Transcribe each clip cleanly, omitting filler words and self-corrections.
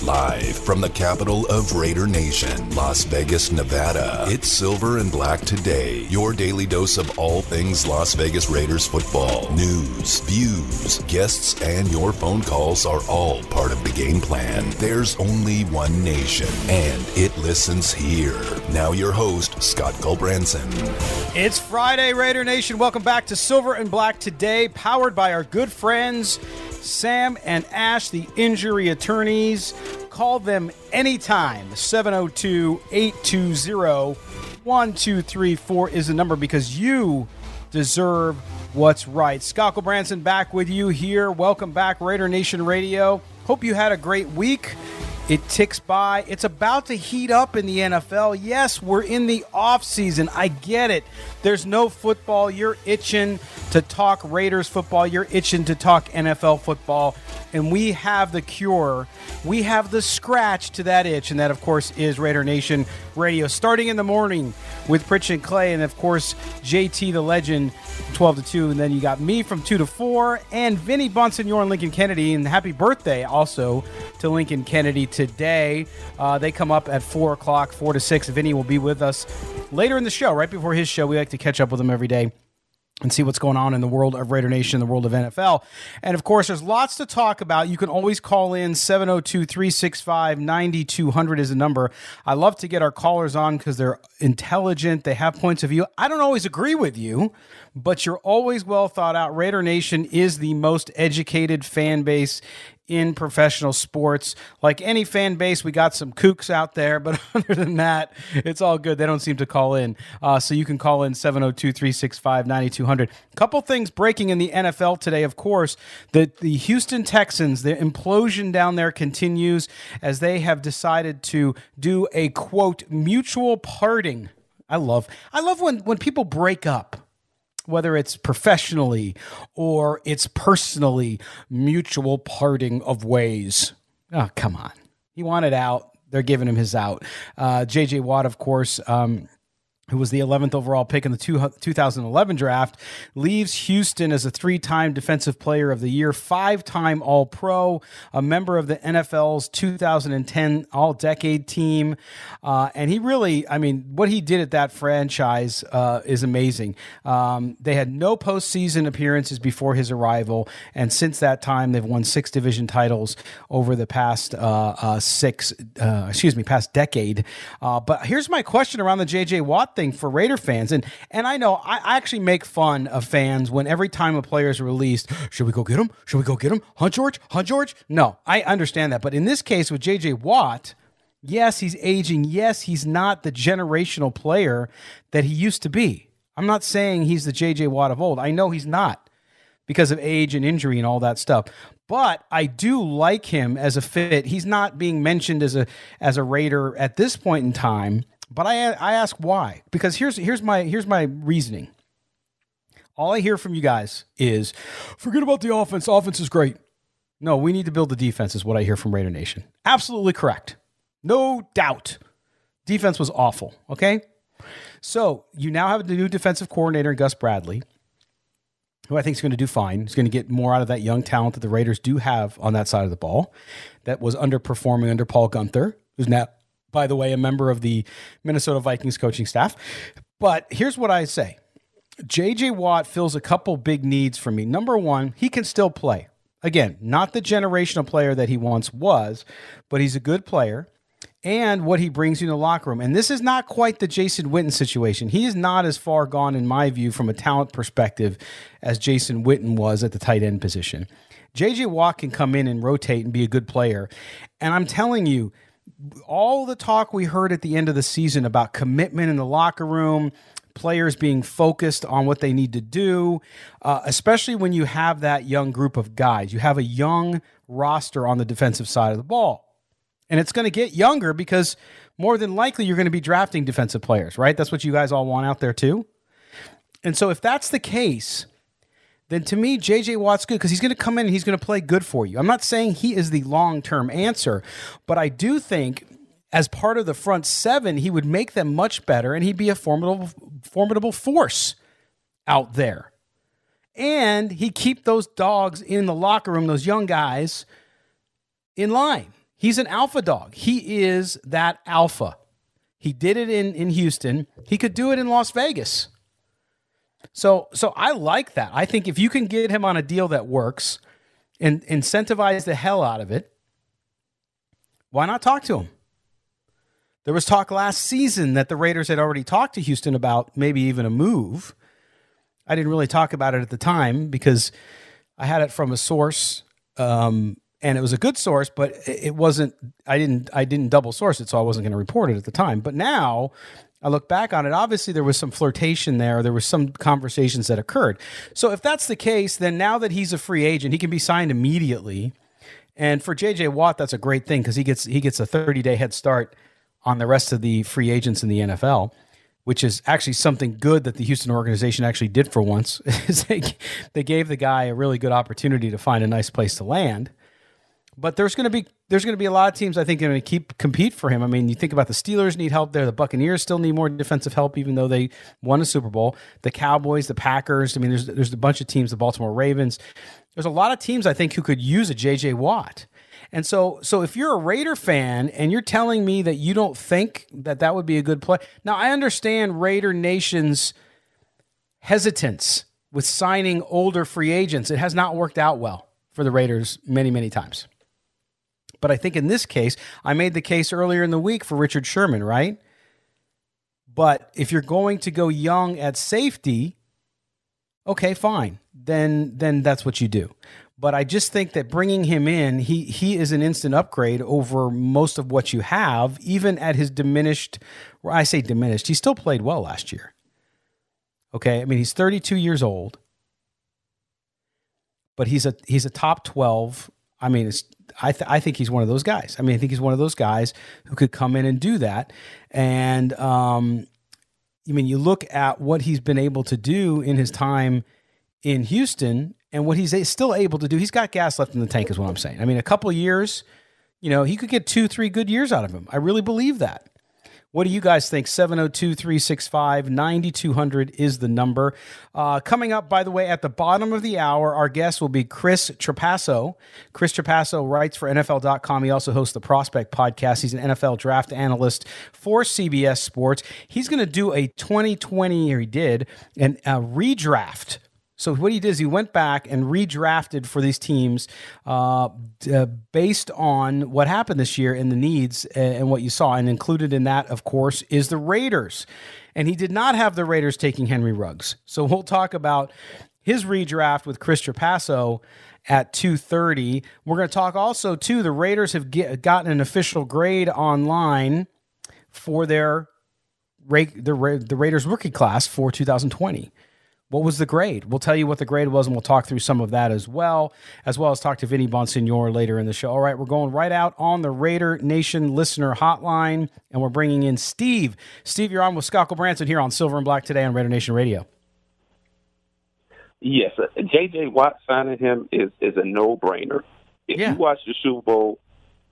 Live from the capital of Raider Nation, Las Vegas, Nevada. It's Silver and Black Today, your daily dose of all things Las Vegas Raiders football. News, views, guests, and your phone calls are all part of the game plan. There's only one nation, and it listens here. Now your host, Scott Gulbranson. It's Friday, Raider Nation. Welcome back to Silver and Black Today, powered by our good friends Sam and Ash, the injury attorneys. Call them anytime. 702-820-1234 is the number because you deserve what's right. Scott Gulbranson back with you here. Welcome back, Raider Nation Radio. Hope you had a great week. It ticks by. It's about to heat up in the NFL. Yes, we're in the offseason. I get it. There's no football. You're itching to talk Raiders football. You're itching to talk NFL football. And we have the cure. We have the scratch to that itch. And that, of course, is Raider Nation Radio. Starting in the morning with Pritch and Clay. And, of course, JT the Legend, 12 to 2. And then you got me from 2 to 4. And Vinny Bonsignore and Lincoln Kennedy. And happy birthday also to Lincoln Kennedy today. They come up at 4 o'clock, 4 to 6. Vinny will be with us later in the show, right before his show. We like to catch up with him every day and see what's going on in the world of Raider Nation, the world of NFL. And, of course, there's lots to talk about. You can always call in. 702-365-9200 is the number. I love to get our callers on because they're intelligent. They have points of view. I don't always agree with you, but you're always well thought out. Raider Nation is the most educated fan base in professional sports. Like any fan base, we got some kooks out there, but other than that, it's all good. They don't seem to call in. So you can call in 702-365-9200. Couple things breaking in the NFL today, of course. The Houston Texans, the implosion down there continues as they have decided to do a, quote, mutual parting. I love when people break up, whether it's professionally or it's personally, mutual parting of ways. Oh, come on. He wanted out. They're giving him his out. J.J. Watt, of course, who was the 11th overall pick in the 2011 draft, leaves Houston as a 3-time Defensive Player of the Year, 5-time All-Pro, a member of the NFL's 2010 All-Decade team. And he really, what he did at that franchise is amazing. They had no postseason appearances before his arrival, and since that time, they've won 6 division titles over the past past decade. But here's my question around the J.J. Watt thing for Raider fans. And I know I actually make fun of fans when every time a player is released, should we go get him? Should we go get him? Hunt George? No, I understand that. But in this case with J.J. Watt, yes, he's aging. Yes, he's not the generational player that he used to be. I'm not saying he's the J.J. Watt of old. I know he's not because of age and injury and all that stuff. But I do like him as a fit. He's not being mentioned as a Raider at this point in time. But I ask why, because here's my reasoning. All I hear from you guys is, forget about the offense. Offense is great. No, we need to build the defense is what I hear from Raider Nation. Absolutely correct. No doubt. Defense was awful, okay? So you now have the new defensive coordinator, Gus Bradley, who I think is going to do fine. He's going to get more out of that young talent that the Raiders do have on that side of the ball that was underperforming under Paul Guenther, who's now, by the way, a member of the Minnesota Vikings coaching staff. But here's what I say. J.J. Watt fills a couple big needs for me. Number one, he can still play. Again, not the generational player that he once was, but he's a good player. And what he brings you in the locker room. And this is not quite the Jason Witten situation. He is not as far gone, in my view, from a talent perspective as Jason Witten was at the tight end position. J.J. Watt can come in and rotate and be a good player. And I'm telling you, all the talk we heard at the end of the season about commitment in the locker room, players being focused on what they need to do, especially when you have that young group of guys. You have a young roster on the defensive side of the ball. And it's going to get younger because more than likely you're going to be drafting defensive players, right? That's what you guys all want out there too. And so if that's the case, then to me, J.J. Watt's good because he's going to come in and he's going to play good for you. I'm not saying he is the long-term answer, but I do think as part of the front seven, he would make them much better and he'd be a formidable force out there. And he'd keep those dogs in the locker room, those young guys, in line. He's an alpha dog. He is that alpha. He did it in Houston. He could do it in Las Vegas. So I like that. I think if you can get him on a deal that works and incentivize the hell out of it, why not talk to him? There was talk last season that the Raiders had already talked to Houston about maybe even a move. I didn't really talk about it at the time because I had it from a source, and it was a good source, but it wasn't. I didn't double source it, so I wasn't going to report it at the time. But now I look back on it. Obviously, there was some flirtation there. There was some conversations that occurred. So if that's the case, then now that he's a free agent, he can be signed immediately. And for J.J. Watt, that's a great thing because he gets a 30-day head start on the rest of the free agents in the NFL, which is actually something good that the Houston organization actually did for once. They gave the guy a really good opportunity to find a nice place to land. But there's going to be a lot of teams I think going to compete for him. I mean, you think about the Steelers need help there. The Buccaneers still need more defensive help, even though they won a Super Bowl. The Cowboys, the Packers. I mean, there's a bunch of teams. The Baltimore Ravens. There's a lot of teams I think who could use a J.J. Watt. And so if you're a Raider fan and you're telling me that you don't think that would be a good play, now I understand Raider Nation's hesitance with signing older free agents. It has not worked out well for the Raiders many, many times. But I think in this case, I made the case earlier in the week for Richard Sherman, right? But if you're going to go young at safety, okay, fine. Then that's what you do. But I just think that bringing him in, he is an instant upgrade over most of what you have, even at his diminished, or I say diminished, he still played well last year. Okay, I mean, he's 32 years old, but he's a top 12. I mean, I think he's one of those guys. I mean, I think he's one of those guys who could come in and do that. And, I mean, you look at what he's been able to do in his time in Houston and what he's still able to do. He's got gas left in the tank is what I'm saying. I mean, a couple of years, he could get 2-3 good years out of him. I really believe that. What do you guys think? 702-365-9200 is the number. Coming up, by the way, at the bottom of the hour, our guest will be Chris Trapasso. Chris Trapasso writes for NFL.com. He also hosts the Prospect Podcast. He's an NFL draft analyst for CBS Sports. He's going to do a 2020, or he did, a redraft. So what he did is he went back and redrafted for these teams based on what happened this year and the needs and what you saw. And included in that, of course, is the Raiders. And he did not have the Raiders taking Henry Ruggs. So we'll talk about his redraft with Chris Trapasso at 2:30. We're going to talk also, too, the Raiders have gotten an official grade online for the Raiders rookie class for 2020. What was the grade? We'll tell you what the grade was, and we'll talk through some of that as well as talk to Vinny Bonsignore later in the show. All right, we're going right out on the Raider Nation listener hotline, and we're bringing in Steve. Steve, you're on with Scott Branson here on Silver and Black today on Raider Nation Radio. Yes, J.J. Watt signing him is a no-brainer. If you watch the Super Bowl,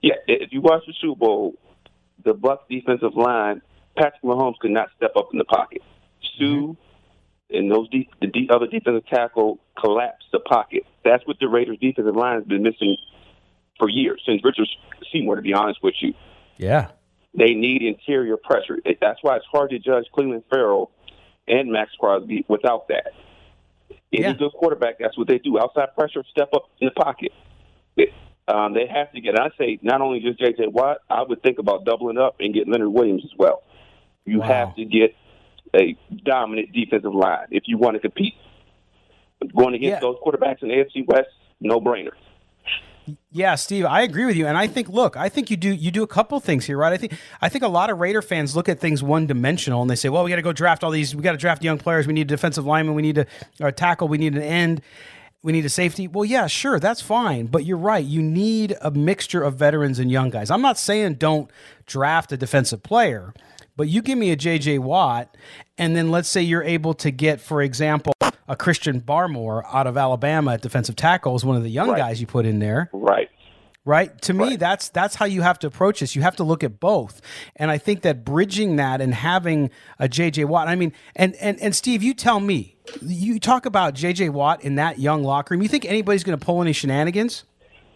the Bucs defensive line, Patrick Mahomes could not step up in the pocket. And the other defensive tackle collapsed the pocket. That's what the Raiders' defensive line has been missing for years, since Richard Seymour, to be honest with you. Yeah. They need interior pressure. That's why it's hard to judge Cleveland Farrell and Max Crosby without that. Any good quarterback, that's what they do. Outside pressure, step up in the pocket. They have to get, I say, not only just J.J. Watt, I would think about doubling up and get Leonard Williams as well. You have to get a dominant defensive line if you want to compete. Going against those quarterbacks in the AFC West, no-brainer. Yeah, Steve, I agree with you, and I think you do a couple things here, right? I think a lot of Raider fans look at things one-dimensional, and they say, well, we got to go draft all these. We got to draft young players. We need a defensive lineman. We need a tackle. We need an end. We need a safety. Well, yeah, sure, that's fine, but you're right. You need a mixture of veterans and young guys. I'm not saying don't draft a defensive player, but you give me a J.J. Watt, and then let's say you're able to get, for example, a Christian Barmore out of Alabama at defensive tackle is one of the young guys you put in there. Right. To me, that's how you have to approach this. You have to look at both. And I think that bridging that and having a J.J. Watt, I mean, and Steve, you tell me, you talk about J.J. Watt in that young locker room. You think anybody's going to pull any shenanigans?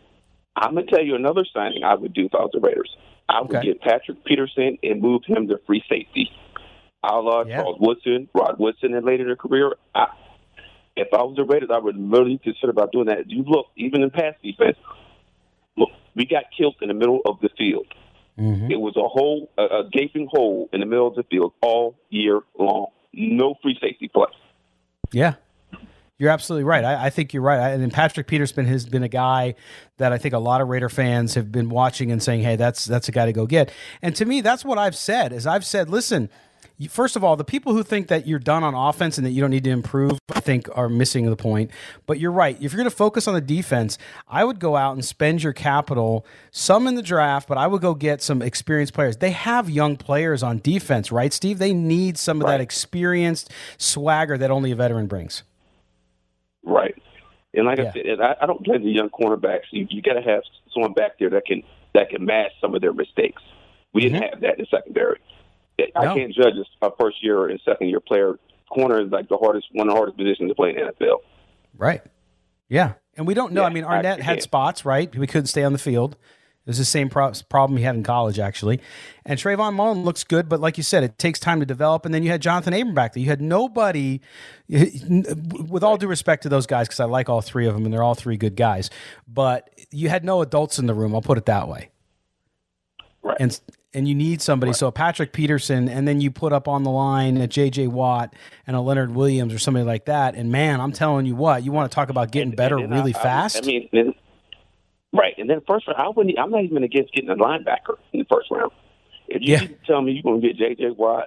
I'm going to tell you another signing I would do if I was the Raiders. I would get Patrick Peterson and move him to free safety. Charles Woodson, Rod Woodson, and later in their career. If I was the Raiders, I would really consider about doing that. You look, even in pass defense, look, we got killed in the middle of the field. Mm-hmm. It was a gaping hole in the middle of the field all year long. No free safety play. Yeah. You're absolutely right. I think you're right. And Patrick Peterson has been a guy that I think a lot of Raider fans have been watching and saying, hey, that's a guy to go get. And to me, that's what I've said, listen, first of all, the people who think that you're done on offense and that you don't need to improve, I think are missing the point. But you're right. If you're going to focus on the defense, I would go out and spend your capital, some in the draft, but I would go get some experienced players. They have young players on defense, right, Steve? They need some of that experienced swagger that only a veteran brings. Right. And like I said, I don't blame the young cornerbacks. You got to have someone back there that can mask some of their mistakes. We didn't have that in the secondary. I can't judge a first year and second year player. Corner is like one of the hardest positions to play in the NFL. Right. Yeah. And we don't know. I mean, Arnett had spots, right? We couldn't stay on the field. It was the same problem he had in college, actually. And Trayvon Mullen looks good, but like you said, it takes time to develop. And then you had Jonathan Abram back there. You had nobody, with all due respect to those guys, because I like all three of them, and they're all three good guys. But you had no adults in the room. I'll put it that way. Right. And you need somebody. Right. So a Patrick Peterson, and then you put up on the line a J.J. Watt and a Leonard Williams or somebody like that. And, man, I'm telling you what, you want to talk about getting better really fast? Right, and then first round, I'm not even against getting a linebacker in the first round. If you tell me you're going to get J.J. Watt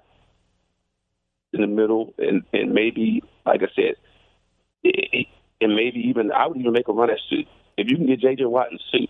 in the middle, and maybe, like I said, and maybe even I would even make a run at suit. If you can get J.J. Watt in suit,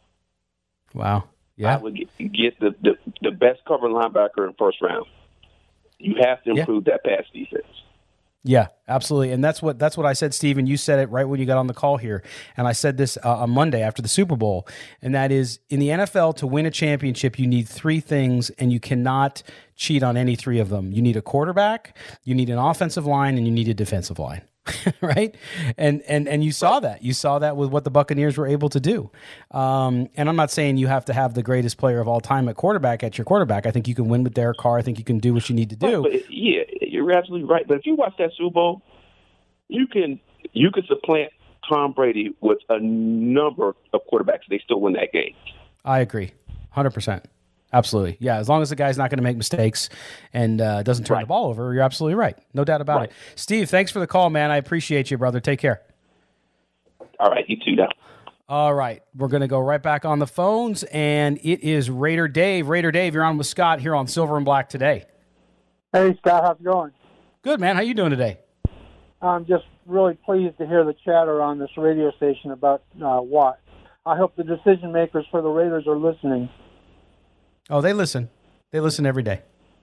wow, yeah, I would get the best cover linebacker in the first round. You have to improve that pass defense. Yeah, absolutely. And that's what I said, Steve, and you said it right when you got on the call here. And I said this on Monday after the Super Bowl, and that is, in the NFL, to win a championship, you need three things, and you cannot cheat on any three of them. You need a quarterback, you need an offensive line, and you need a defensive line. Right? And you saw that. You saw that with what the Buccaneers were able to do. And I'm not saying you have to have the greatest player of all time at your quarterback. I think you can win with Derek Carr. I think you can do what you need to do. But you're absolutely right. But if you watch that Super Bowl, you can supplant Tom Brady with a number of quarterbacks. They still win that game. I agree, 100%. Absolutely. Yeah, as long as the guy's not going to make mistakes and doesn't turn the ball over, you're absolutely right. No doubt about it. Steve, thanks for the call, man. I appreciate you, brother. Take care. All right, you too now. All right, we're going to go right back on the phones, and it is Raider Dave. Raider Dave, you're on with Scott here on Silver and Black today. Hey, Scott, how's it going? Good, man. How you doing today? I'm just really pleased to hear the chatter on this radio station about Watt. I hope the decision makers for the Raiders are listening. Oh, they listen. They listen every day.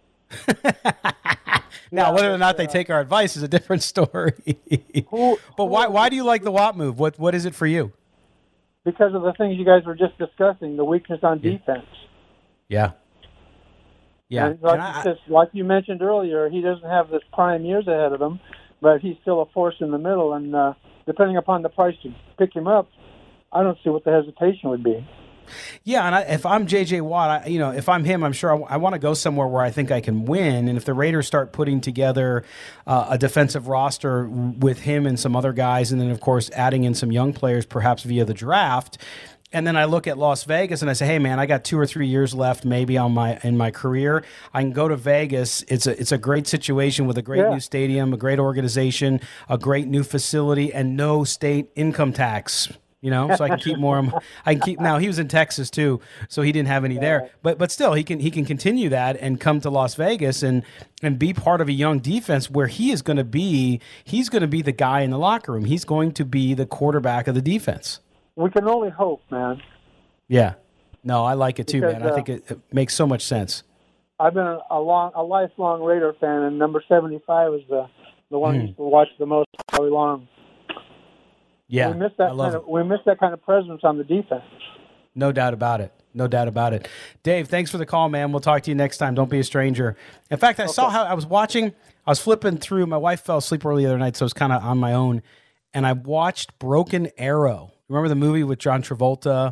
Now, whether or not they take our advice is a different story. But why do you like the Watt move? What is it for you? Because of the things you guys were just discussing, the weakness on defense. Yeah. Yeah. And like you mentioned earlier, he doesn't have this prime years ahead of him, but he's still a force in the middle. And depending upon the price to pick him up, I don't see what the hesitation would be. Yeah, and if I'm J.J. Watt, if I'm him, I'm sure I want to go somewhere where I think I can win. And if the Raiders start putting together a defensive roster with him and some other guys, and then, of course, adding in some young players perhaps via the draft, and then I look at Las Vegas and I say, hey, man, I got 2 or 3 years left maybe in my career. I can go to Vegas. It's a great situation with a great new stadium, a great organization, a great new facility, and no state income tax. So I can keep more. Now he was in Texas too, so he didn't have any there. But still, he can continue that and come to Las Vegas and be part of a young defense where he is going to be. He's going to be the guy in the locker room. He's going to be the quarterback of the defense. We can only hope, man. Yeah, no, I like it too, man. I think it makes so much sense. I've been a lifelong Raider fan, and number 75 is the one who watched the most all long. Yeah, we missed that kind of presence on the defense. No doubt about it. No doubt about it. Dave, thanks for the call, man. We'll talk to you next time. Don't be a stranger. In fact, I saw how I was flipping through. My wife fell asleep early the other night, so I was kind of on my own. And I watched Broken Arrow. Remember the movie with John Travolta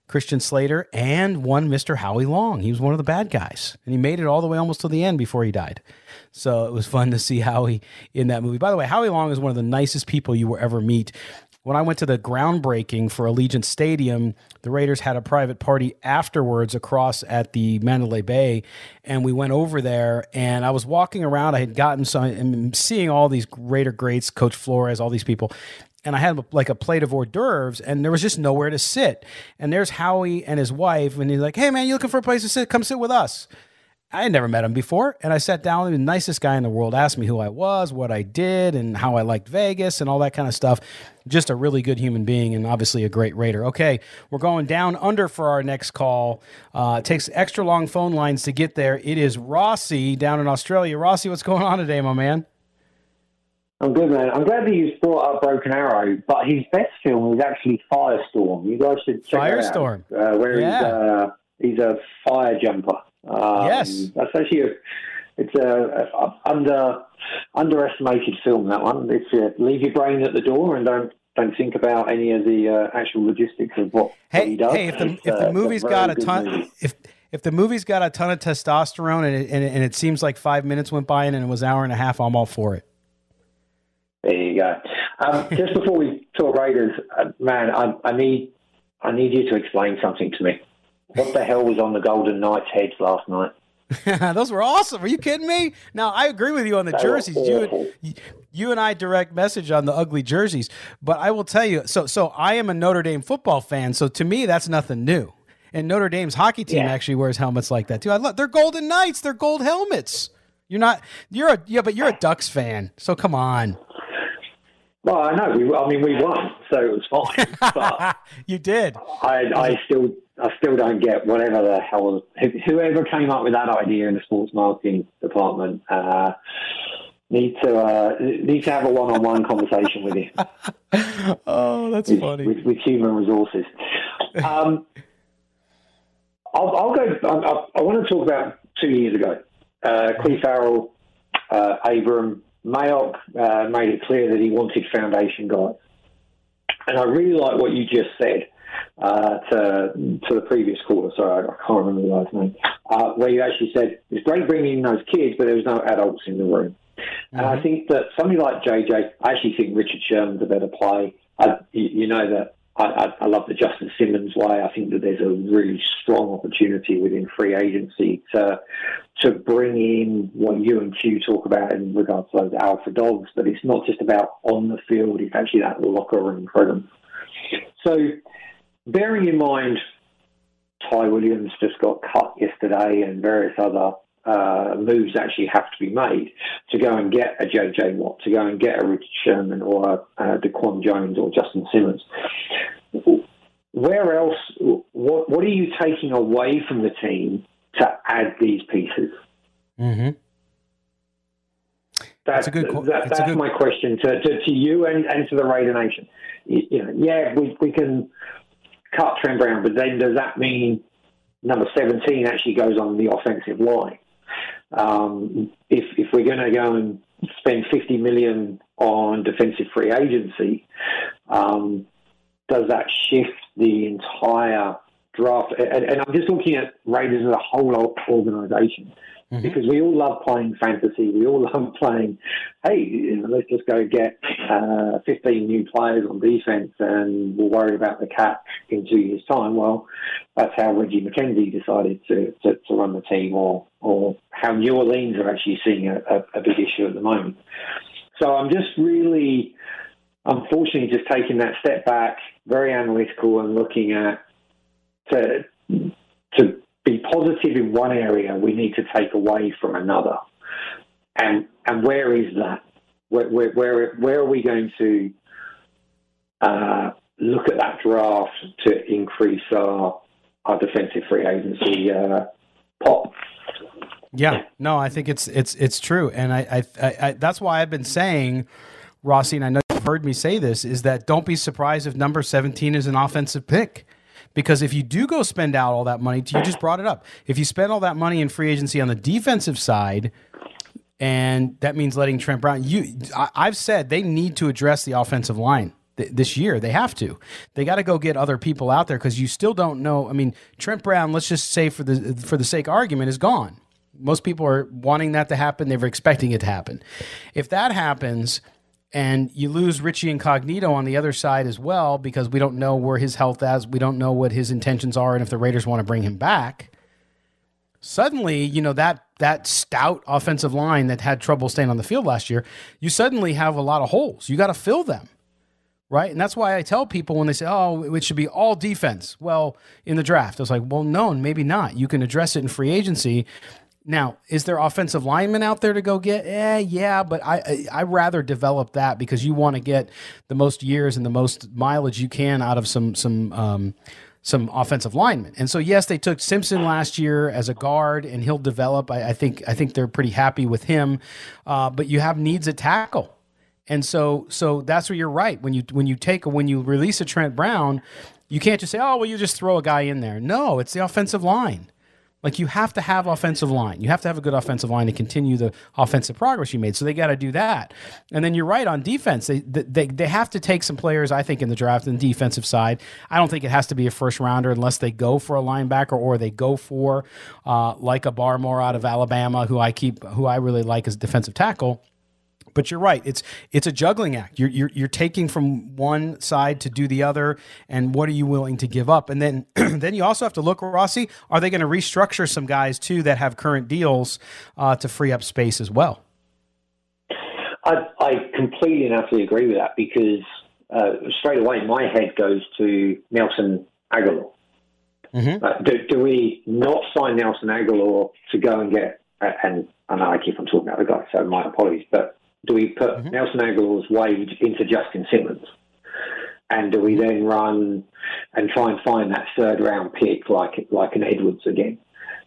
Christian Slater, and one Mr. Howie Long. He was one of the bad guys, and he made it all the way almost to the end before he died. So it was fun to see Howie in that movie. By the way, Howie Long is one of the nicest people you will ever meet. When I went to the groundbreaking for Allegiant Stadium, the Raiders had a private party afterwards across at the Mandalay Bay, and we went over there, and I was walking around. I had gotten some, and seeing all these Raider greats, Coach Flores, all these people, and I had like a plate of hors d'oeuvres, and there was just nowhere to sit. And there's Howie and his wife, and he's like, "Hey, man, you looking for a place to sit? Come sit with us." I had never met him before, and I sat down. The nicest guy in the world, asked me who I was, what I did, and how I liked Vegas and all that kind of stuff. Just a really good human being and obviously a great Raider. Okay, we're going down under for our next call. It takes extra long phone lines to get there. It is Rossi down in Australia. Rossi, what's going on today, my man? I'm good, man. I'm glad that you brought up Broken Arrow, but his best film was actually Firestorm. You guys should check Firestorm. it out. Where he's a fire jumper. Yes, that's actually it's a underestimated film. That one. It's leave your brain at the door and don't think about any of the actual logistics of what he does. Hey, if the movie's got a ton, if the movie's got a ton of testosterone and it seems like 5 minutes went by and it was an hour and a half, I'm all for it. There you go. Just before we talk Raiders, man, I need you to explain something to me. What the hell was on the Golden Knights' heads last night? Those were awesome. Are you kidding me? Now, I agree with you on the jerseys. You and I direct message on the ugly jerseys. But I will tell you, so I am a Notre Dame football fan, so to me, that's nothing new. And Notre Dame's hockey team actually wears helmets like that, too. They're Golden Knights. They're gold helmets. But you're a Ducks fan, so come on. Well, I know. We won, so it was fine. But you did. I still don't get whatever the hell whoever came up with that idea in the sports marketing department. Need to have a one-on-one conversation with you. Oh, that's funny. With human resources. I'll go. I want to talk about 2 years ago. Cleve Farrell, Abram, Mayock made it clear that he wanted foundation guys. And I really like what you just said to the previous caller. Sorry, I can't remember the last name. Where you actually said, it's great bringing in those kids, but there was no adults in the room. Mm-hmm. And I think that somebody like JJ, I actually think Richard Sherman's a better play. You know that I love the Justin Simmons way. I think that there's a really strong opportunity within free agency to bring in what you and Q talk about in regards to those alpha dogs, but it's not just about on the field, it's actually that locker room presence. So bearing in mind Ty Williams just got cut yesterday and various other moves actually have to be made to go and get a JJ Watt, to go and get a Richard Sherman or a Daquan Jones or Justin Simmons. Where else, what are you taking away from the team to add these pieces? Mm-hmm. That's my question to you and to the Raider Nation. We can cut Trent Brown, but then does that mean number 17 actually goes on the offensive line? If we're going to go and spend $50 million on defensive free agency, does that shift the entire draft? And I'm just looking at Raiders as a whole organisation. Mm-hmm. Because we all love playing fantasy. We all love playing, let's just go get 15 new players on defense and we'll worry about the cap in 2 years' time. Well, that's how Reggie McKenzie decided to run the team or how New Orleans are actually seeing a big issue at the moment. So I'm just really, unfortunately, just taking that step back, very analytical and looking at to be positive in one area, we need to take away from another. And where is that? Where are we going to look at that draft to increase our defensive free agency pot? Yeah, no, I think it's true, and I that's why I've been saying, Rossi, and I know you've heard me say this, is that don't be surprised if number 17 is an offensive pick. Because if you do go spend out all that money, you just brought it up. If you spend all that money in free agency on the defensive side, and that means letting Trent Brown, I've said they need to address the offensive line. this year. They have to. They got to go get other people out there because you still don't know. I mean, Trent Brown, let's just say for the sake of argument, is gone. Most people are wanting that to happen. They're expecting it to happen. If that happens and you lose Richie Incognito on the other side as well because we don't know where his health is, we don't know what his intentions are and if the Raiders want to bring him back, suddenly, you know, that stout offensive line that had trouble staying on the field last year, you suddenly have a lot of holes. You got to fill them. Right. And that's why I tell people when they say, oh, it should be all defense. Well, in the draft, I was like, well, no, maybe not. You can address it in free agency. Now, is there offensive linemen out there to go get? Yeah, but I rather develop that because you want to get the most years and the most mileage you can out of some offensive linemen. And so, yes, they took Simpson last year as a guard, and he'll develop. I think they're pretty happy with him. But you have needs at tackle. And so that's where you're right. When you release a Trent Brown, you can't just say, oh, well, you just throw a guy in there. No, it's the offensive line. Like, you have to have offensive line. You have to have a good offensive line to continue the offensive progress you made. So they got to do that. And then you're right on defense. They have to take some players, I think, in the draft on the defensive side. I don't think it has to be a first rounder unless they go for a linebacker or they go for like a Barmore out of Alabama, who I really like as a defensive tackle. But you're right. It's a juggling act. You're taking from one side to do the other, and what are you willing to give up? And then then you also have to look, Rossi, are they going to restructure some guys too that have current deals to free up space as well? I completely and utterly agree with that because straight away my head goes to Nelson Aguilar. Mm-hmm. Do we not sign Nelson Aguilar to go and get? And I know I keep on talking about the guy, so my apologies, but. Do we put Nelson Aguilar's wage into Justin Simmons? And do we then run and try and find that third round pick like an Edwards again?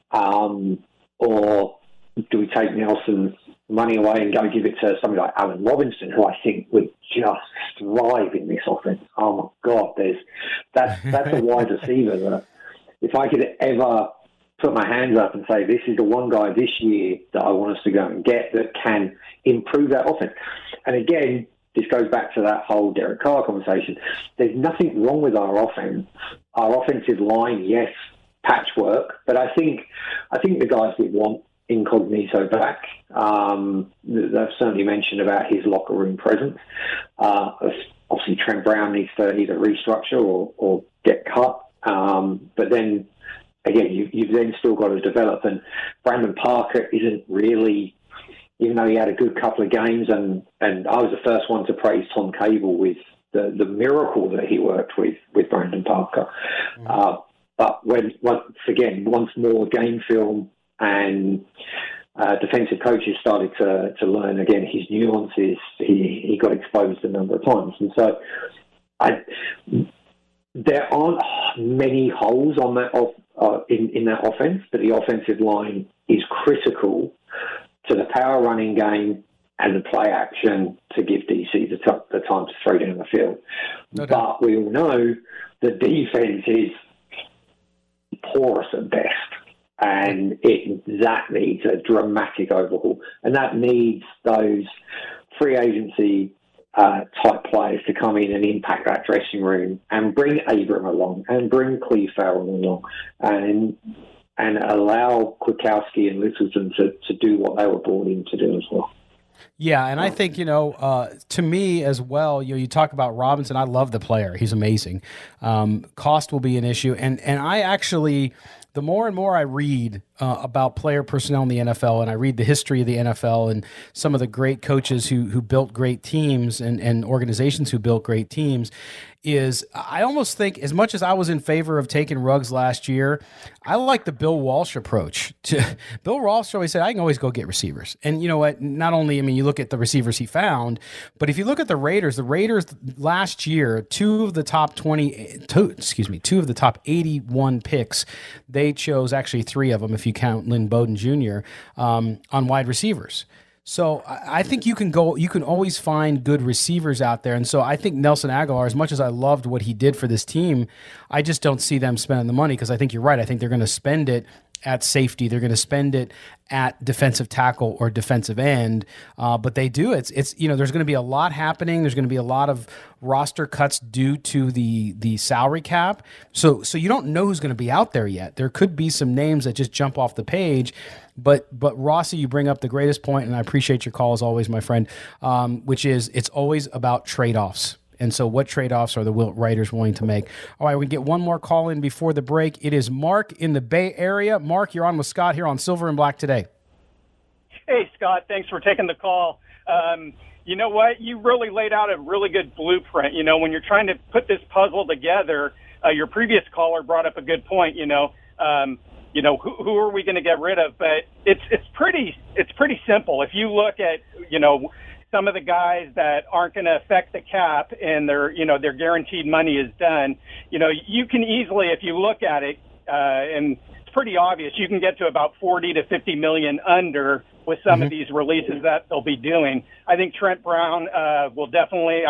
Or do we take Nelson's money away and go give it to somebody like Allen Robinson, who I think would just thrive in this offense? Oh my God, that's a wide receiver that if I could ever put my hands up and say, this is the one guy this year that I want us to go and get that can improve that offense. And again, this goes back to that whole Derek Carr conversation. There's nothing wrong with our offense. Our offensive line, yes, patchwork, but I think the guys would want Incognito back. They've certainly mentioned about his locker room presence. Obviously, Trent Brown needs to either restructure or get cut. But then, again, you've then still got to develop. And Brandon Parker isn't really, even though he had a good couple of games, and I was the first one to praise Tom Cable with the miracle that he worked with Brandon Parker. Mm-hmm. But once more game film and defensive coaches started to learn again his nuances, he got exposed a number of times. And so there aren't many holes on that in that offense, but the offensive line is critical to the power running game and the play action to give DC the time to throw down the field. No doubt. But we all know the defense is porous at best, and that needs a dramatic overhaul, and that needs those free agency type players to come in and impact that dressing room and bring Abram along and bring Cleve Farrell along and allow Kwiatkowski and Littleton to do what they were brought in to do as well. Yeah, and I think, to me as well, you talk about Robinson. I love the player. He's amazing. Cost will be an issue. And I actually, the more and more I read about player personnel in the NFL, and I read the history of the NFL and some of the great coaches who built great teams and organizations who built great teams, is I almost think, as much as I was in favor of taking Ruggs last year, I like the Bill Walsh approach. Bill Walsh always said, I can always go get receivers. And you know what? Not only, you look at the receivers he found, but if you look at the Raiders last year, two of the top 81 picks, they chose actually three of them, if you count Lynn Bowden Jr., on wide receivers. So I think you can always find good receivers out there. And so I think Nelson Aguilar, as much as I loved what he did for this team, I just don't see them spending the money, because I think you're right. I think they're going to spend it at safety. They're going to spend it at defensive tackle or defensive end. But they do. It's there's going to be a lot happening. There's going to be a lot of roster cuts due to the salary cap. So you don't know who's going to be out there yet. There could be some names that just jump off the page. But Rossi, you bring up the greatest point, and I appreciate your call as always, my friend, which is it's always about trade-offs. And so what trade-offs are the Raiders willing to make? All right, we get one more call in before the break. It is Mark in the Bay Area. Mark, you're on with Scott here on Silver and Black Today. Hey, Scott, thanks for taking the call. You know what? You really laid out a really good blueprint. When you're trying to put this puzzle together, your previous caller brought up a good point, who are we going to get rid of? But it's pretty simple. If you look at, some of the guys that aren't going to affect the cap and their guaranteed money is done, you can easily, if you look at it, and it's pretty obvious, you can get to about 40 to 50 million under with some of these releases that they'll be doing. I think Trent Brown will definitely,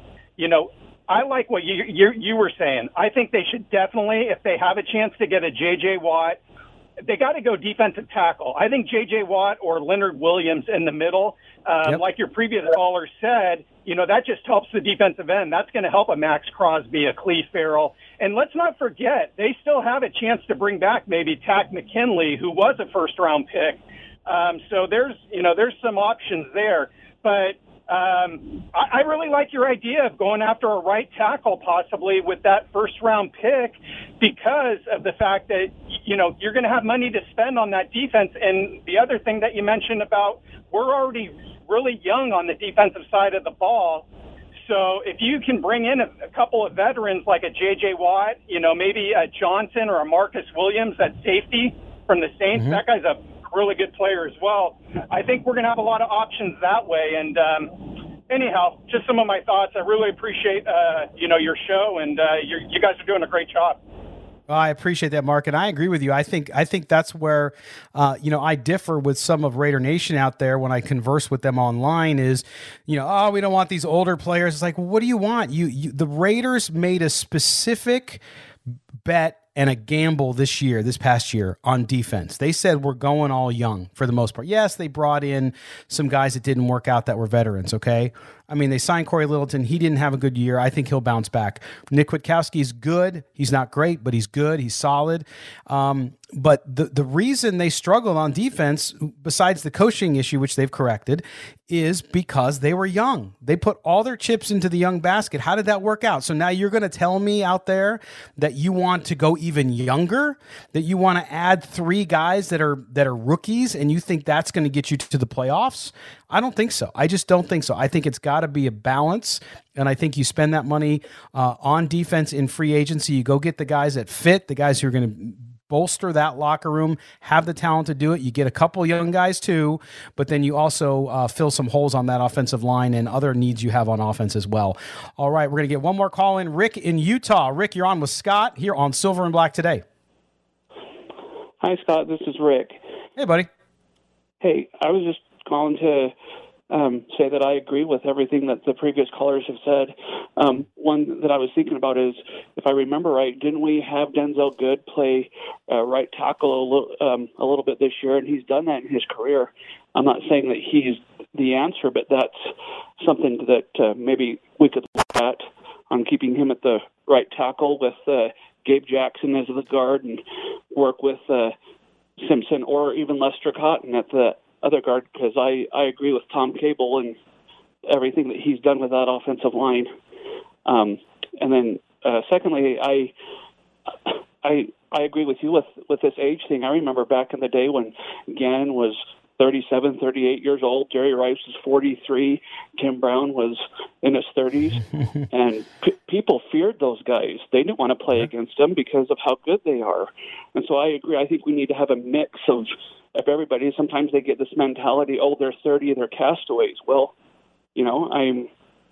I like what you were saying. I think they should definitely, if they have a chance to get a J.J. Watt, they got to go defensive tackle. I think J.J. Watt or Leonard Williams in the middle, like your previous caller said, that just helps the defensive end. That's going to help a Max Crosby, a Cleve Farrell. And let's not forget, they still have a chance to bring back maybe Tack McKinley, who was a first-round pick. So there's some options there. But I really like your idea of going after a right tackle possibly with that first-round pick because of the fact that, you're going to have money to spend on that defense. And the other thing that you mentioned about we're already really young on the defensive side of the ball. So if you can bring in a couple of veterans like a J.J. Watt, maybe a Johnson or a Marcus Williams at safety from the Saints, that guy's a really good player as well. I think we're going to have a lot of options that way. And anyhow, just some of my thoughts. I really appreciate, your show, and you guys are doing a great job. Well, I appreciate that, Mark, and I agree with you. I think that's where, I differ with some of Raider Nation out there when I converse with them online is, we don't want these older players. It's like, well, what do you want? The Raiders made a specific bet and a gamble this past year on defense. They said we're going all young for the most part. Yes, they brought in some guys that didn't work out that were veterans, okay? I mean, they signed Corey Littleton. He didn't have a good year. I think he'll bounce back. Nick Kwiatkowski's good. He's not great, but he's good. He's solid. But the reason they struggled on defense, besides the coaching issue, which they've corrected, is because they were young. They put all their chips into the young basket. How did that work out? So now you're going to tell me out there that you want to go even younger, that you want to add 3 guys that are rookies, and you think that's going to get you to the playoffs? I don't think so. I just don't think so. I think it's got to be a balance, and I think you spend that money on defense in free agency. You go get the guys that fit, the guys who are going to bolster that locker room, have the talent to do it. You get a couple young guys too, but then you also fill some holes on that offensive line and other needs you have on offense as well. All right, we're going to get one more call in. Rick in Utah. Rick, you're on with Scott here on Silver and Black Today. Hi, Scott. This is Rick. Hey, buddy. Hey, I was just calling to say that I agree with everything that the previous callers have said. One that I was thinking about is, if I remember right, didn't we have Denzel Good play right tackle a little bit this year? And he's done that in his career. I'm not saying that he's the answer, but that's something that maybe we could look at on keeping him at the right tackle with Gabe Jackson as the guard and work with Simpson or even Lester Cotton at the other guard, because I agree with Tom Cable and everything that he's done with that offensive line. And then secondly, I agree with you with this age thing. I remember back in the day when Gannon was 37, 38 years old, Jerry Rice was 43, Tim Brown was in his 30s, and people feared those guys. They didn't want to play against them because of how good they are. And so I agree. I think we need to have a mix of everybody. Sometimes they get this mentality, oh, they're 30, they're castaways. Well, I'm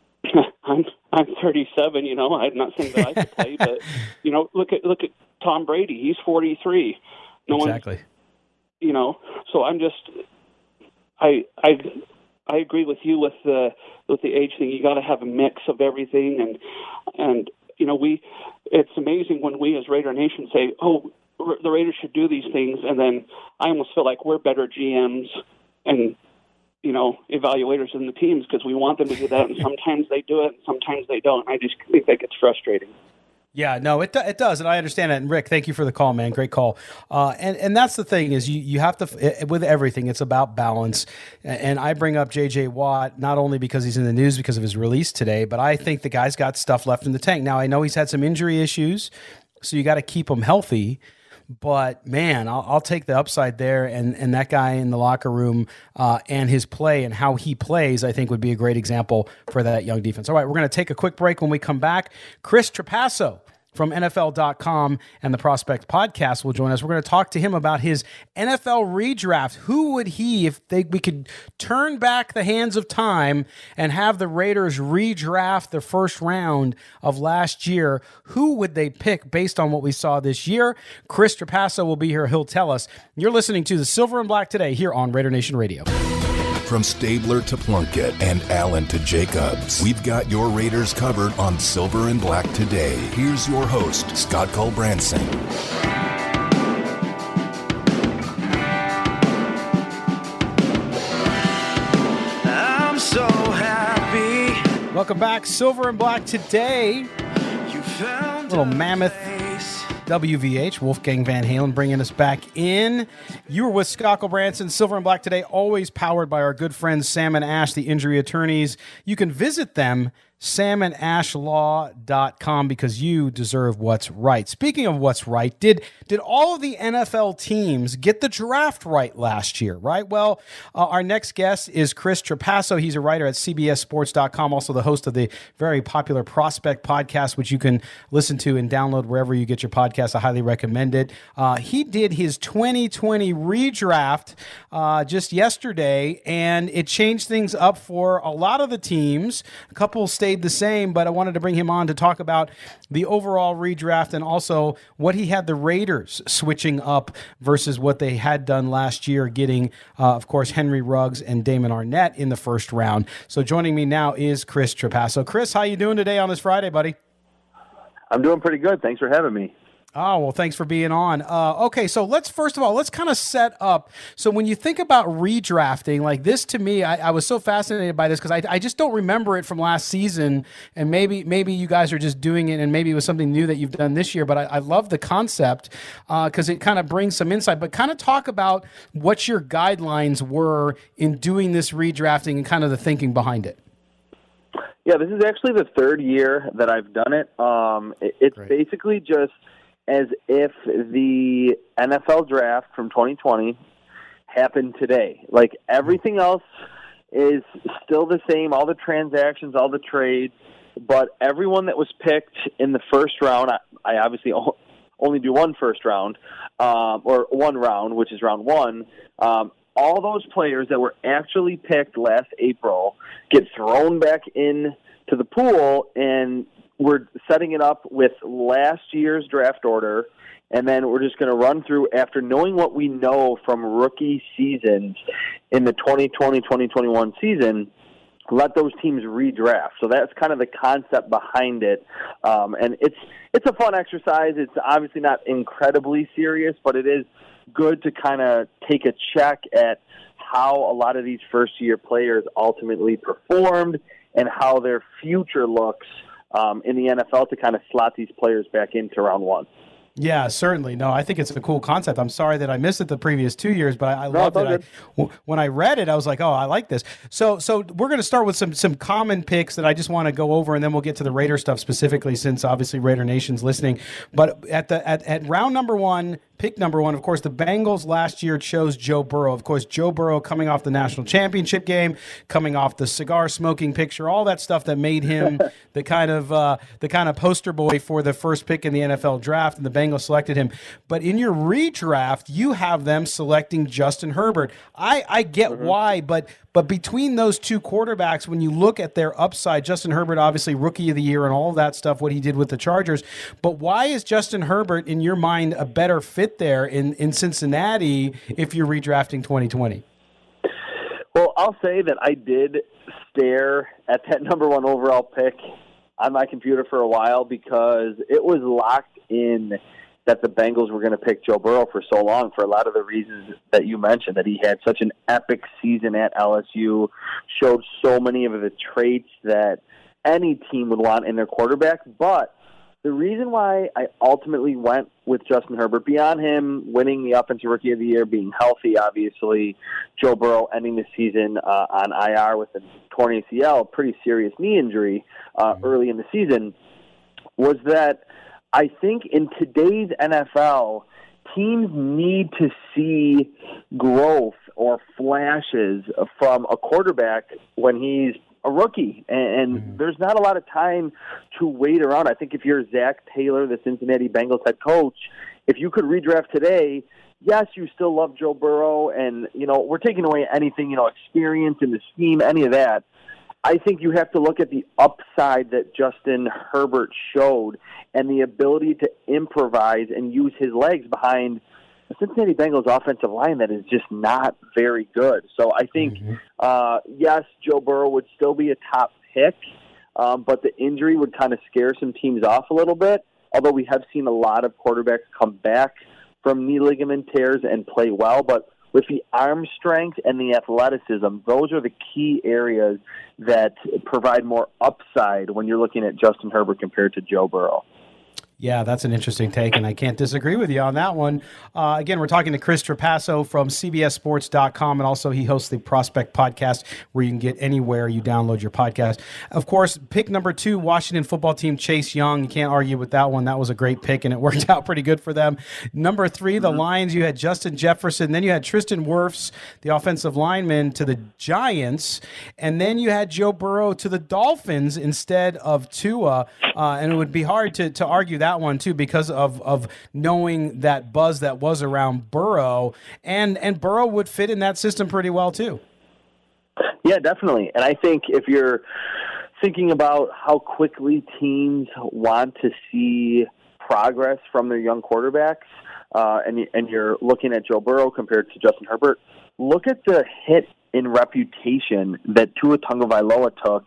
37, I'm not saying that I could play, but look at Tom Brady. He's 43. Exactly. So I'm just I agree with you with the age thing. You got to have a mix of everything, and it's amazing when we as Raider Nation say, oh, the Raiders should do these things, and then I almost feel like we're better GMs and evaluators than the teams because we want them to do that, and sometimes they do it, and sometimes they don't. I just think that gets frustrating. Yeah, no, it does, and I understand that. And Rick, thank you for the call, man. Great call. And that's the thing is you have to, with everything, it's about balance. And I bring up J.J. Watt not only because he's in the news because of his release today, but I think the guy's got stuff left in the tank. Now, I know he's had some injury issues, so you got to keep him healthy. But, man, I'll take the upside there, and that guy in the locker room and his play and how he plays, I think, would be a great example for that young defense. All right, we're going to take a quick break. When we come back, Chris Trapasso from NFL.com and the Prospect Podcast will join us. We're going to talk to him about his NFL redraft. Who would he, if we could turn back the hands of time and have the Raiders redraft the first round of last year, who would they pick based on what we saw this year? Chris Trapasso will be here. He'll tell us. You're listening to the Silver and Black today here on Raider Nation Radio. From Stabler to Plunkett and Allen to Jacobs, we've got your Raiders covered on Silver and Black today. Here's your host, Scott Culbranson. I'm so happy. Welcome back, Silver and Black today. You found little mammoth WVH, Wolfgang Van Halen, bringing us back in. You were with Scott Culbranson, Silver and Black today, always powered by our good friends Sam and Ash, the injury attorneys. You can visit them, samandashlaw.com, because you deserve what's right. Speaking of what's right, did all of the NFL teams get the draft right last year, right? Well, our next guest is Chris Trapasso. He's a writer at CBSSports.com, also the host of the very popular Prospect Podcast, which you can listen to and download wherever you get your podcast. I highly recommend it. He did his 2020 redraft just yesterday, and it changed things up for a lot of the teams. A couple stayed the same, but I wanted to bring him on to talk about the overall redraft and also what he had the Raiders switching up versus what they had done last year, getting, of course, Henry Ruggs and Damon Arnett in the first round. So joining me now is Chris Trapasso. Chris, how you doing today on this Friday, buddy? I'm doing pretty good. Thanks for having me. Oh, well, thanks for being on. Okay, so let's kind of set up. So when you think about redrafting, like this to me, I was so fascinated by this because I just don't remember it from last season, and maybe you guys are just doing it, and maybe it was something new that you've done this year, but I love the concept because it kind of brings some insight. But kind of talk about what your guidelines were in doing this redrafting and kind of the thinking behind it. Yeah, this is actually the third year that I've done it. It's Great. Basically just as if the NFL draft from 2020 happened today. Like everything else is still the same, all the transactions, all the trades, but everyone that was picked in the first round, I obviously only do one first round, or one round, which is round one. All those players that were actually picked last April get thrown back in to the pool, and we're setting it up with last year's draft order, and then we're just going to run through, after knowing what we know from rookie seasons in the 2020-2021 season, let those teams redraft. So that's kind of the concept behind it. And it's a fun exercise. It's obviously not incredibly serious, but it is good to kind of take a check at how a lot of these first-year players ultimately performed and how their future looks in the NFL to kind of slot these players back into round one. Yeah, certainly. No, I think it's a cool concept. I'm sorry that I missed it the previous 2 years, but I loved it. When I read it, I was like, oh, I like this. So we're going to start with some common picks that I just want to go over, and then we'll get to the Raider stuff specifically, since obviously Raider Nation's listening. But at round number one, pick number one, of course, the Bengals last year chose Joe Burrow. Of course, Joe Burrow coming off the national championship game, coming off the cigar smoking picture, all that stuff that made him the kind of poster boy for the first pick in the NFL draft, and the Bengals selected him. But in your redraft, you have them selecting Justin Herbert. I get why, but between those two quarterbacks, when you look at their upside, Justin Herbert, obviously Rookie of the Year and all of that stuff, what he did with the Chargers, but why is Justin Herbert, in your mind, a better fit there in Cincinnati if you're redrafting 2020? Well, I'll say that I did stare at that number one overall pick on my computer for a while because it was locked in that the Bengals were going to pick Joe Burrow for so long, for a lot of the reasons that you mentioned, that he had such an epic season at LSU, showed so many of the traits that any team would want in their quarterback. But the reason why I ultimately went with Justin Herbert, beyond him winning the Offensive Rookie of the Year, being healthy, obviously, Joe Burrow ending the season on IR with a torn ACL, a pretty serious knee injury early in the season, was that I think in today's NFL, teams need to see growth or flashes from a quarterback when he's a rookie, and there's not a lot of time to wait around. I think if you're Zach Taylor, the Cincinnati Bengals head coach, if you could redraft today, yes, you still love Joe Burrow, and, we're taking away anything, experience in the scheme, any of that. I think you have to look at the upside that Justin Herbert showed and the ability to improvise and use his legs behind the Cincinnati Bengals offensive line that is just not very good. So I think, yes, Joe Burrow would still be a top pick, but the injury would kind of scare some teams off a little bit, although we have seen a lot of quarterbacks come back from knee ligament tears and play well. But with the arm strength and the athleticism, those are the key areas that provide more upside when you're looking at Justin Herbert compared to Joe Burrow. Yeah, that's an interesting take, and I can't disagree with you on that one. Again, we're talking to Chris Trapasso from CBSSports.com, and also he hosts the Prospect Podcast, where you can get anywhere you download your podcast. Of course, pick number 2, Washington football team, Chase Young. You can't argue with that one. That was a great pick, and it worked out pretty good for them. Number 3, the Lions, you had Justin Jefferson. Then you had Tristan Wirfs, the offensive lineman, to the Giants. And then you had Joe Burrow to the Dolphins instead of Tua. And it would be hard to argue that one too, because of knowing that buzz that was around Burrow, and Burrow would fit in that system pretty well too. Yeah, definitely. And I think if you're thinking about how quickly teams want to see progress from their young quarterbacks, and you're looking at Joe Burrow compared to Justin Herbert, look at the hit in reputation that Tua Tagovailoa took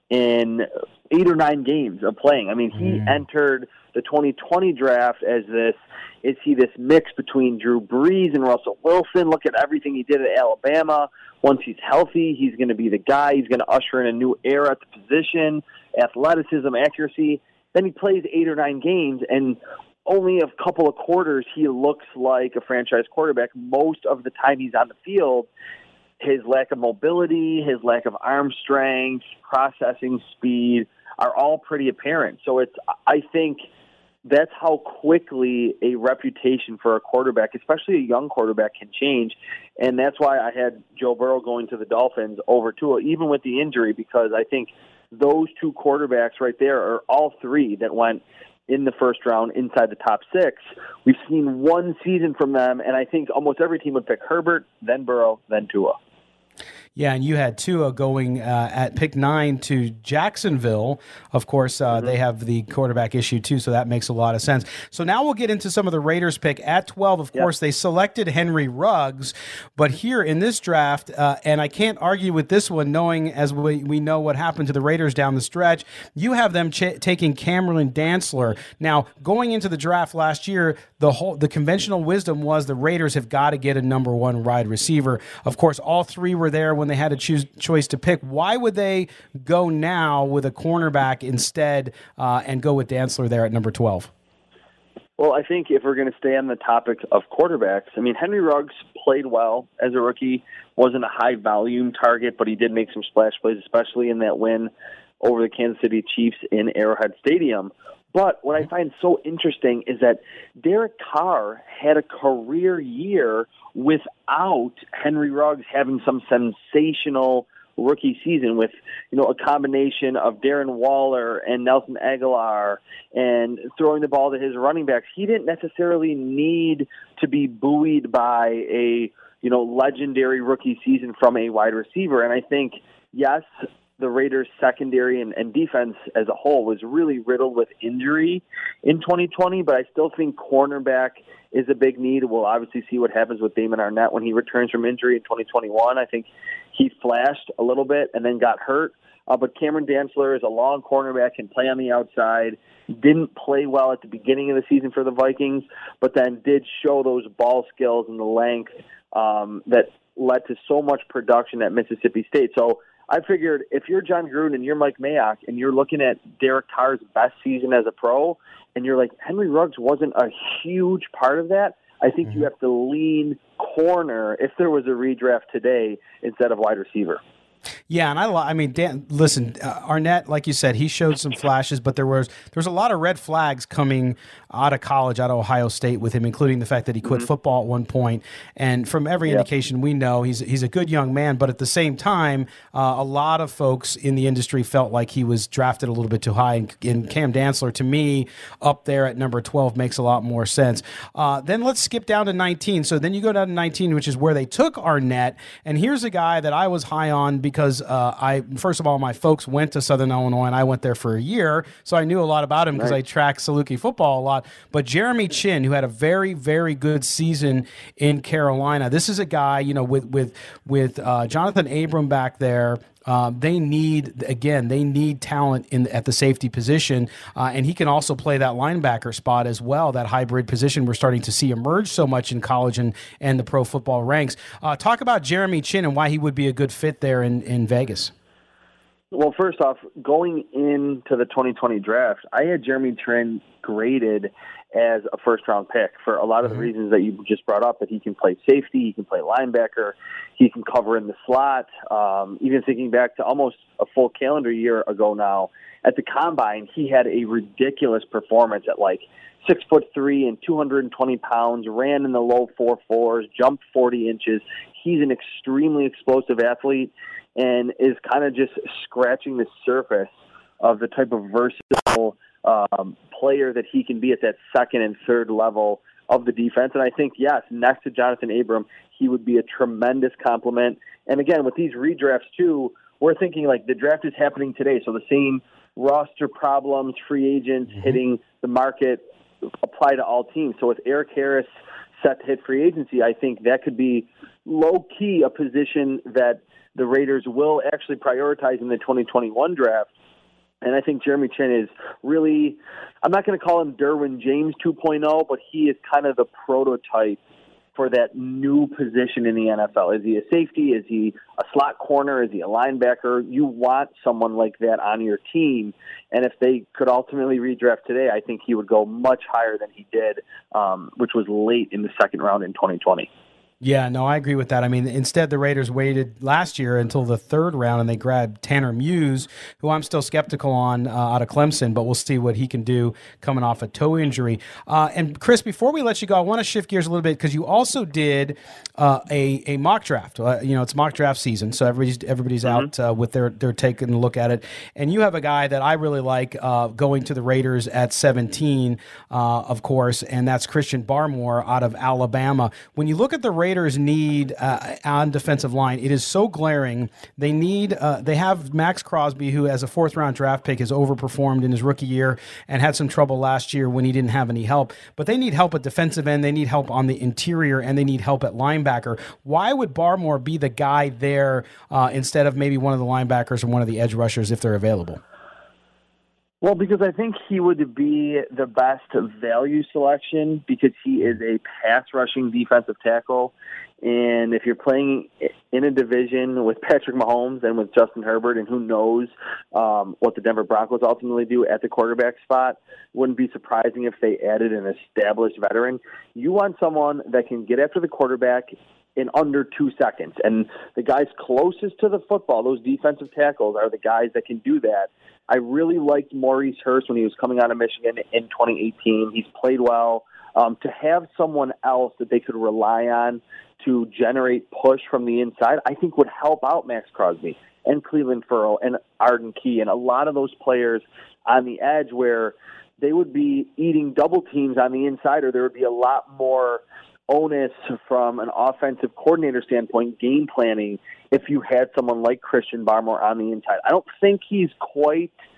in 8 or 9 games of playing. I mean, he entered the 2020 draft as this mix between Drew Brees and Russell Wilson? Look at everything he did at Alabama. Once he's healthy, he's going to be the guy. He's going to usher in a new era at the position, athleticism, accuracy. Then he plays 8 or 9 games, and only a couple of quarters he looks like a franchise quarterback. Most of the time he's on the field, his lack of mobility, his lack of arm strength, processing speed are all pretty apparent. So I think that's how quickly a reputation for a quarterback, especially a young quarterback, can change. And that's why I had Joe Burrow going to the Dolphins over Tua, even with the injury, because I think those 2 quarterbacks right there are all 3 that went in the first round inside the top 6. We've seen 1 season from them, and I think almost every team would pick Herbert, then Burrow, then Tua. Yeah, and you had Tua going at pick 9 to Jacksonville. Of course, they have the quarterback issue too, so that makes a lot of sense. So now we'll get into some of the Raiders' pick. At 12, of course, they selected Henry Ruggs. But here in this draft, and I can't argue with this one, knowing as we know what happened to the Raiders down the stretch, you have them taking Cameron Dantzler. Now, going into the draft last year, the conventional wisdom was the Raiders have got to get a number 1 wide receiver. Of course, all 3 were there when they had a choice to pick. Why would they go now with a cornerback instead and go with Dantzler there at number 12? Well, I think if we're going to stay on the topic of quarterbacks, I mean, Henry Ruggs played well as a rookie, wasn't a high-volume target, but he did make some splash plays, especially in that win over the Kansas City Chiefs in Arrowhead Stadium. But what I find so interesting is that Derek Carr had a career year without Henry Ruggs having some sensational rookie season with, a combination of Darren Waller and Nelson Aguilar and throwing the ball to his running backs. He didn't necessarily need to be buoyed by a, legendary rookie season from a wide receiver. And I think, yes, the Raiders' secondary and defense as a whole was really riddled with injury in 2020, but I still think cornerback is a big need. We'll obviously see what happens with Damon Arnett when he returns from injury in 2021. I think he flashed a little bit and then got hurt. But Cameron Dantzler is a long cornerback, can play on the outside. Didn't play well at the beginning of the season for the Vikings, but then did show those ball skills and the length that led to so much production at Mississippi State. So I figured if you're John Gruden and you're Mike Mayock and you're looking at Derek Carr's best season as a pro, and you're like, Henry Ruggs wasn't a huge part of that, I think you have to lean corner if there was a redraft today instead of wide receiver. Yeah, and I mean, Dan, listen, Arnett, like you said, he showed some flashes, but there was a lot of red flags coming out of college, out of Ohio State with him, including the fact that he quit football at one point. And from every indication we know, he's a good young man, but at the same time, a lot of folks in the industry felt like he was drafted a little bit too high. And Cam Dantzler, to me, up there at number 12 makes a lot more sense. Then let's skip down to 19. So then you go down to 19, which is where they took Arnett. And here's a guy that I was high on because first of all, my folks went to Southern Illinois, and I went there for a year, so I knew a lot about him because I tracked Saluki football a lot. But Jeremy Chinn, who had a very, very good season in Carolina, this is a guy, with Jonathan Abram back there. They need talent at the safety position, and he can also play that linebacker spot as well, that hybrid position we're starting to see emerge so much in college and the pro football ranks. Talk about Jeremy Chinn and why he would be a good fit there in Vegas. Well, first off, going into the 2020 draft, I had Jeremy Chinn graded as a first-round pick for a lot of the reasons that you just brought up, that he can play safety, he can play linebacker, he can cover in the slot. Even thinking back to almost a full calendar year ago now, at the Combine, he had a ridiculous performance at 6'3" and 220 pounds, ran in the low 4.4s, jumped 40 inches. He's an extremely explosive athlete and is kind of just scratching the surface of the type of versatile player that he can be at that second and third level of the defense. And I think, yes, next to Jonathan Abram, he would be a tremendous compliment. And again, with these redrafts too, we're thinking the draft is happening today. So the same roster problems, free agents hitting the market apply to all teams. So with Eric Harris set to hit free agency, I think that could be low-key a position that the Raiders will actually prioritize in the 2021 draft. And I think Jeremy Chinn is really, I'm not going to call him Derwin James 2.0, but he is kind of the prototype for that new position in the NFL. Is he a safety? Is he a slot corner? Is he a linebacker? You want someone like that on your team. And if they could ultimately redraft today, I think he would go much higher than he did, which was late in the second round in 2020. Yeah, no, I agree with that. I mean, instead, the Raiders waited last year until the third round, and they grabbed Tanner Muse, who I'm still skeptical on out of Clemson, but we'll see what he can do coming off a toe injury. And Chris, before we let you go, I want to shift gears a little bit because you also did a mock draft. It's mock draft season, so everybody's out with their taking a look at it. And you have a guy that I really like going to the Raiders at 17, of course, and that's Christian Barmore out of Alabama. When you look at the Raiders' need on defensive line, it is so glaring. They have Max Crosby, who as a fourth-round draft pick has overperformed in his rookie year and had some trouble last year when he didn't have any help. But they need help at defensive end, they need help on the interior, and they need help at linebacker. Why would Barmore be the guy there instead of maybe one of the linebackers or one of the edge rushers if they're available? Well, because I think he would be the best value selection because he is a pass-rushing defensive tackle. And if you're playing in a division with Patrick Mahomes and with Justin Herbert, and who knows what the Denver Broncos ultimately do at the quarterback spot, wouldn't be surprising if they added an established veteran. You want someone that can get after the quarterback in under 2 seconds. And the guys closest to the football, those defensive tackles, are the guys that can do that. I really liked Maurice Hurst when he was coming out of Michigan in 2018. He's played well. To have someone else that they could rely on to generate push from the inside, I think would help out Max Crosby and Cleveland Ferrell and Arden Key and a lot of those players on the edge where they would be eating double teams on the inside, or there would be a lot more onus from an offensive coordinator standpoint, game planning, if you had someone like Christian Barmore on the inside. I don't think he's quite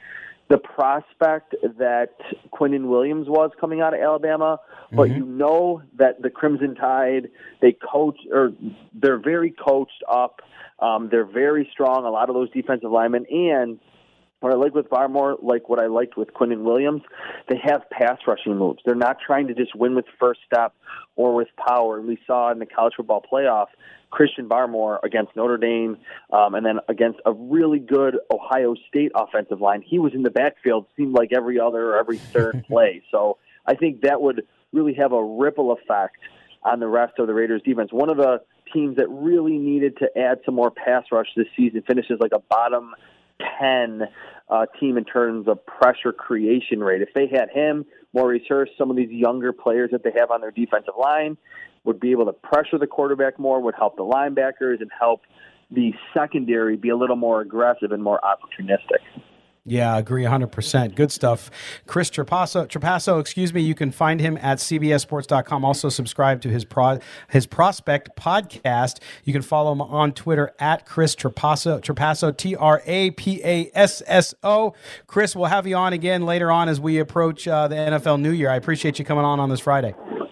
the prospect that Quinnen Williams was coming out of Alabama, but you know that the Crimson Tide, they're very coached up. They're very strong, a lot of those defensive linemen. And what I like with Barmore, like what I liked with Quinnen Williams, they have pass rushing moves. They're not trying to just win with first step or with power. We saw in the college football playoff, Christian Barmore against Notre Dame, and then against a really good Ohio State offensive line. He was in the backfield, seemed like every other or every third play. So I think that would really have a ripple effect on the rest of the Raiders defense. One of the teams that really needed to add some more pass rush this season finishes like a bottom 10 team in terms of pressure creation rate. If they had him, Maurice Hurst, some of these younger players that they have on their defensive line would be able to pressure the quarterback more, would help the linebackers, and help the secondary be a little more aggressive and more opportunistic. Yeah, I agree 100%. Good stuff. Chris Trapasso, you can find him at cbssports.com. Also subscribe to his Prospect podcast. You can follow him on Twitter at Chris Trapasso, Trapasso. Chris, we'll have you on again later on as we approach the NFL New Year. I appreciate you coming on this Friday.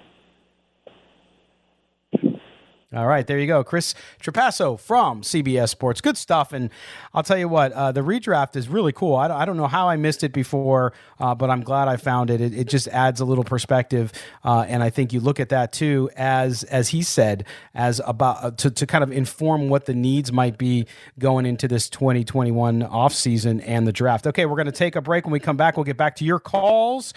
All right, there you go. Chris Trapasso from CBS Sports. Good stuff. And I'll tell you what, the redraft is really cool. I don't know how I missed it before, but I'm glad I found it. It just adds a little perspective. And I think you look at that too, as he said, as about to kind of inform what the needs might be going into this 2021 offseason and the draft. Okay, we're going to take a break. When we come back, we'll get back to your calls.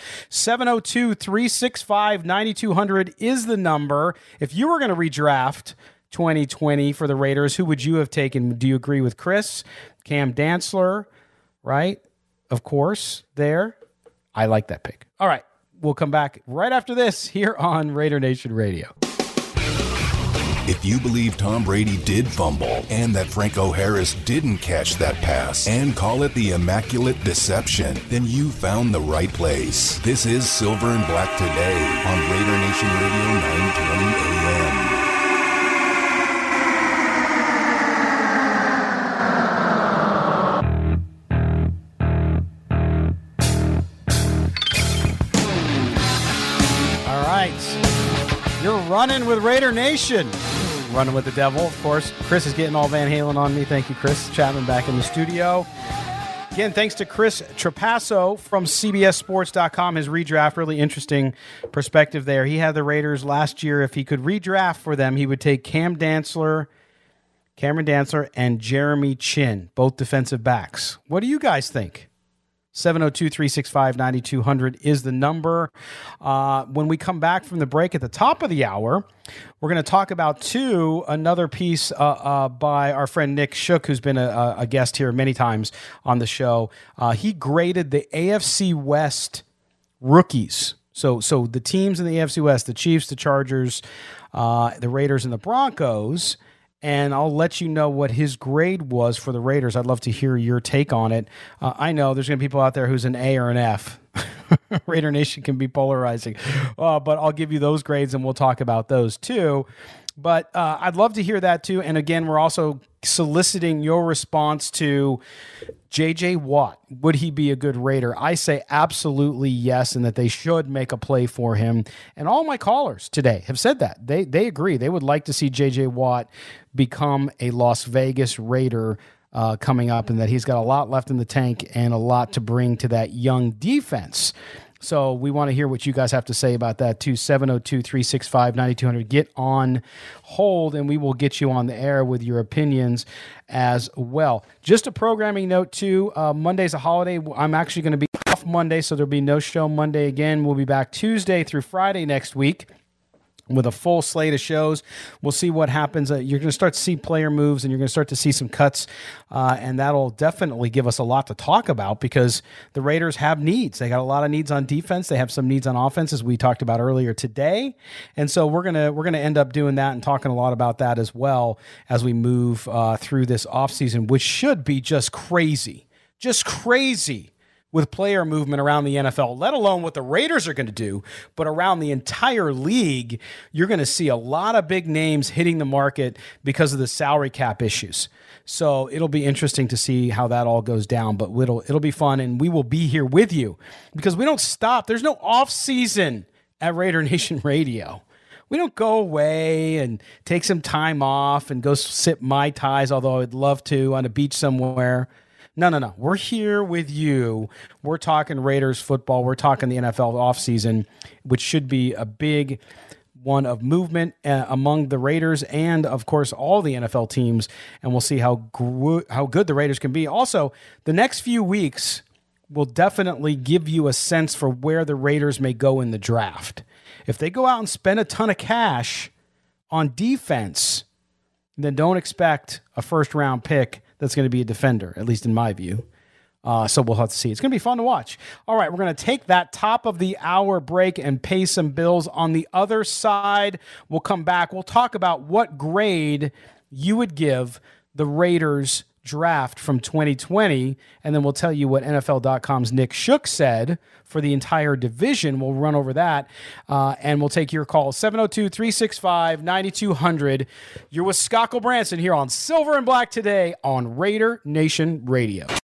702-365-9200 is the number. If you were going to redraft 2020 for the Raiders, who would you have taken? Do you agree with Chris? Cam Dantzler, right? Of course, there. I like that pick. All right, we'll come back right after this here on Raider Nation Radio. If you believe Tom Brady did fumble and that Franco Harris didn't catch that pass and call it the Immaculate Deception, then you found the right place. This is Silver and Black Today on Raider Nation Radio 920 AM. You're running with Raider Nation. Running with the devil, of course. Chris is getting all Van Halen on me. Thank you, Chris Chapman, back in the studio. Again, thanks to Chris Trapasso from CBSSports.com. His redraft, really interesting perspective there. He had the Raiders last year. If he could redraft for them, he would take Cameron Dantzler, and Jeremy Chinn, both defensive backs. What do you guys think? 702-365-9200 is the number. When we come back from the break at the top of the hour, we're going to talk about another piece by our friend Nick Shook, who's been a guest here many times on the show. He graded the AFC West rookies. So the teams in the AFC West, the Chiefs, the Chargers, the Raiders, and the Broncos. And I'll let you know what his grade was for the Raiders. I'd love to hear your take on it. I know there's going to be people out there who's an A or an F. Raider Nation can be polarizing. But I'll give you those grades, and we'll talk about those too. But I'd love to hear that too. And again, we're also soliciting your response to J.J. Watt. Would he be a good Raider? I say absolutely yes, and that they should make a play for him. And all my callers today have said that. They agree. They would like to see J.J. Watt become a Las Vegas Raider coming up, and that he's got a lot left in the tank and a lot to bring to that young defense. So we want to hear what you guys have to say about that too. 702-365-9200. Get on hold, and we will get you on the air with your opinions as well. Just a programming note too. Monday's a holiday. I'm actually going to be off Monday, so there'll be no show Monday again. We'll be back Tuesday through Friday next week with a full slate of shows. We'll see what happens. You're going to start to see player moves, and you're going to start to see some cuts, and that'll definitely give us a lot to talk about because the Raiders have needs. They got a lot of needs on defense. They have some needs on offense, as we talked about earlier today, and so we're gonna end up doing that and talking a lot about that as well as we move through this offseason, which should be just crazy with player movement around the NFL, let alone what the Raiders are going to do, but around the entire league, you're going to see a lot of big names hitting the market because of the salary cap issues. So it'll be interesting to see how that all goes down, but it'll be fun, and we will be here with you because we don't stop. There's no off season at Raider Nation Radio. We don't go away and take some time off and go sip Mai Tais, although I'd love to, on a beach somewhere. No. We're here with you. We're talking Raiders football. We're talking the NFL offseason, which should be a big one of movement among the Raiders and, of course, all the NFL teams. And we'll see how good the Raiders can be. Also, the next few weeks will definitely give you a sense for where the Raiders may go in the draft. If they go out and spend a ton of cash on defense, then don't expect a first-round pick that's going to be a defender, at least in my view. So we'll have to see. It's going to be fun to watch. All right, we're going to take that top of the hour break and pay some bills. On the other side, we'll come back. We'll talk about what grade you would give the Raiders draft from 2020, and then we'll tell you what NFL.com's Nick Shook said for the entire division. We'll run over that, and we'll take your call, 702-365-9200. You're with Scott Branson here on Silver and Black today on Raider Nation Radio.